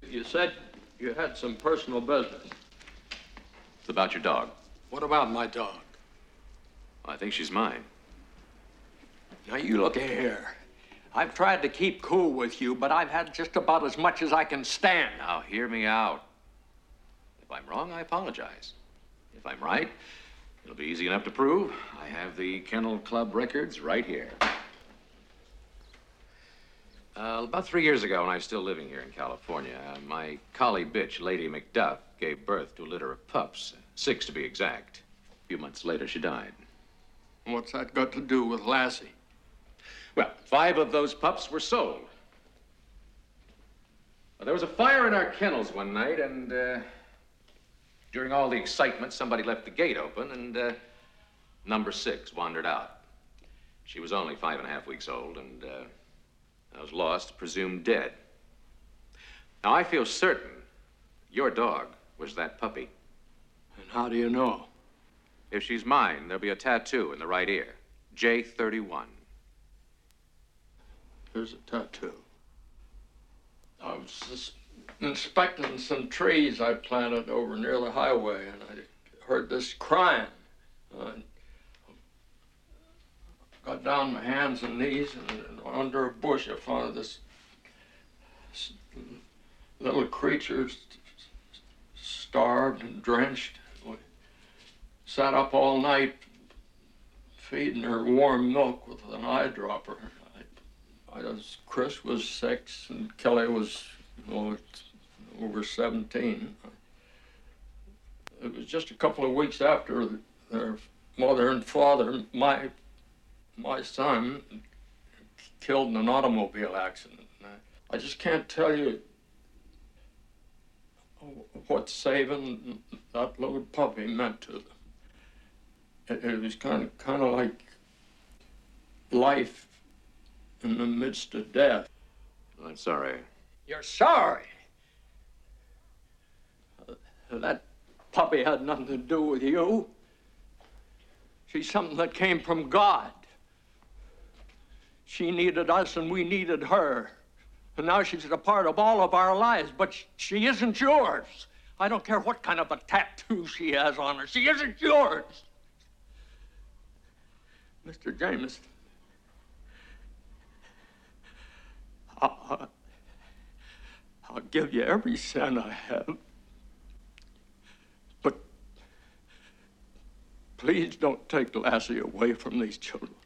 You said you had some personal business. It's about your dog. What about my dog? I think she's mine. Now, you look here. I've tried to keep cool with you, but I've had just about as much as I can stand. Now, hear me out. If I'm wrong, I apologize. If I'm right, it'll be easy enough to prove. I have the Kennel Club records right here. About 3 years ago, when I was still living here in California, my collie bitch, Lady Macduff, gave birth to a litter of pups, 6 to be exact. A few months later, she died. What's that got to do with Lassie? Well, 5 of those pups were sold. Well, there was a fire in our kennels one night, and during all the excitement, somebody left the gate open, and number 6 wandered out. She was only 5.5 weeks old, and I was lost, presumed dead. Now, I feel certain your dog was that puppy. And how do you know? If she's mine, there'll be a tattoo in the right ear. J31. Here's a tattoo. I was just inspecting some trees I planted over near the highway, and I heard this crying. I got down on my hands and knees, and under a bush I found this little creature starved and drenched. We sat up all night feeding her warm milk with an eyedropper. Chris was 6 and Kelly was over 17. It was just a couple of weeks after their mother and father, my son, killed in an automobile accident. I just can't tell you what saving that little puppy meant to them. It was kind of like life in the midst of death. I'm sorry. You're sorry? That puppy had nothing to do with you. She's something that came from God. She needed us and we needed her. And now she's a part of all of our lives, but she isn't yours. I don't care what kind of a tattoo she has on her. She isn't yours. Mr. Jameson, I'll give you every cent I have. But please don't take Lassie away from these children.